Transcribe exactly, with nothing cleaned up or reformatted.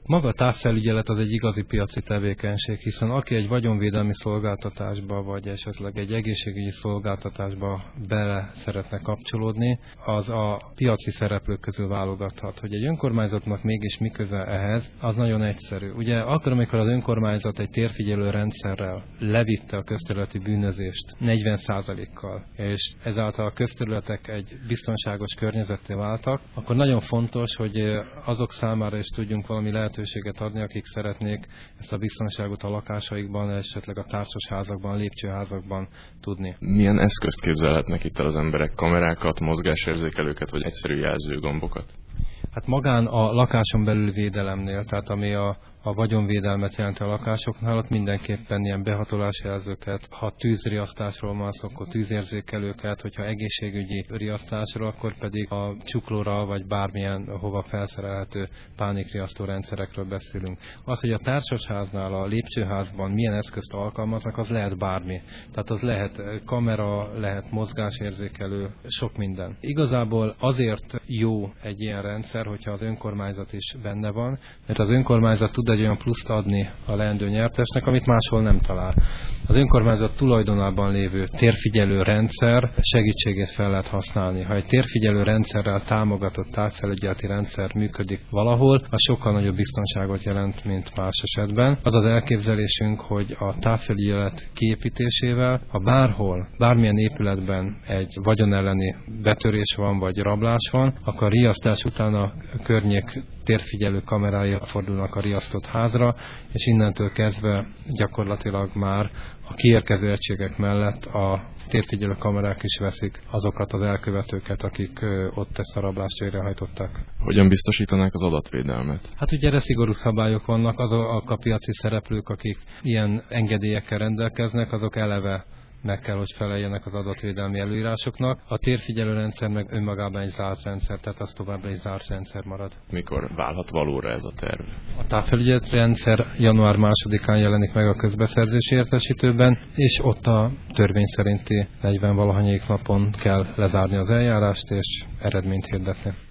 Maga a távfelügyelet az egy igazi piaci tevékenység, hiszen aki egy vagyonvédelmi szolgáltatásba, vagy esetleg egy egészségügyi szolgáltatásba bele szeretne kapcsolódni, az a piaci szereplők közül válogathat. Hogy egy önkormányzatnak mégis mi köze ehhez, az nagyon egyszerű. Ugye akkor, amikor az önkormányzat egy térfigyelő rendszerrel levitte a közterületi bűnözést negyven százalékkal, és ezáltal a közterületek egy biztonságos környezetté váltak, akkor nagyon fontos, hogy azok számára is tudjunk valami lehetőséget adni, akik szeretnék ezt a biztonságot a lakásaikban, esetleg a társasházakban, lépcsőházakban tudni. Milyen eszközt képzelhetnek itt el az emberek? Kamerákat, mozgásérzékelőket, vagy egyszerű jelzőgombokat? Hát magán a lakáson belül védelemnél, tehát ami a a vagyonvédelmet jelenti a lakásoknál, ott mindenképpen ilyen behatolási jelzőket, ha tűzriasztásról van szó, akkor tűzérzékelőket, hogyha egészségügyi riasztásról, akkor pedig a csuklóra vagy bármilyen hova felszerelhető pánikriasztó rendszerekről beszélünk. Az, hogy a társasháznál, a lépcsőházban milyen eszközt alkalmaznak, az lehet bármi. Tehát az lehet kamera, lehet mozgásérzékelő, sok minden. Igazából azért jó egy ilyen rendszer, hogyha az önkormányzat is benne van, mert az önkormányzat tud egy olyan pluszt adni a leendő nyertesnek, amit máshol nem talál. Az önkormányzat tulajdonában lévő térfigyelő rendszer segítségét fel lehet használni. Ha egy térfigyelő rendszerrel támogatott távfelügyeleti rendszer működik valahol, az sokkal nagyobb biztonságot jelent, mint más esetben. Az az elképzelésünk, hogy a távfelügyelet kiépítésével, ha bárhol, bármilyen épületben egy vagyonelleni betörés van, vagy rablás van, akkor a riasztás után a környék térfigyelő kamerái fordulnak a riasztott házra, és innentől kezdve gyakorlatilag már a kiérkező egységek mellett a térfigyelő kamerák is veszik azokat az elkövetőket, akik ott ezt a rablást végrehajtották. Hogyan biztosítanák az adatvédelmet? Hát ugye erre szigorú szabályok vannak, azok a piaci szereplők, akik ilyen engedélyekkel rendelkeznek, azok eleve meg kell, hogy feleljenek az adatvédelmi előírásoknak. A térfigyelő rendszer meg önmagában egy zárt rendszer, tehát az továbbra egy zárt rendszer marad. Mikor válhat valóra ez a terv? A távfelügyeleti rendszer január másodikán jelenik meg a közbeszerzési értesítőben, és ott a törvény szerinti negyven valahanyadik napon kell lezárni az eljárást és eredményt hirdetni.